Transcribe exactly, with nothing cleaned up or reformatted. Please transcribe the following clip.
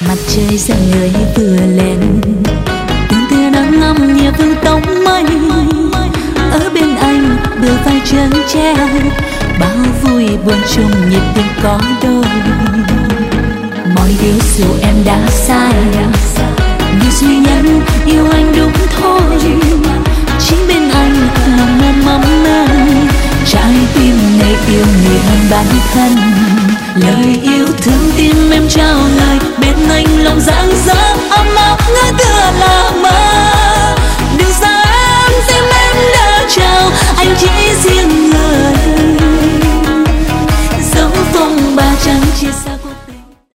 Mặt trời dần người vừa lên, từng tia nắng ngâm nhẹ vương tông mây. Ở bên anh bờ vai chân tre, bao vui buồn chung nhịp tim có đôi. Mọi điều dù em đã sai, nhưng duy nhất yêu anh đúng thôi. Chính bên anh lòng mong mong manh, trái tim này yêu người hơn bản thân. Lời yêu thương tim em trao lời, bên anh lòng rạng rỡ ấm áp ngỡ tưởng.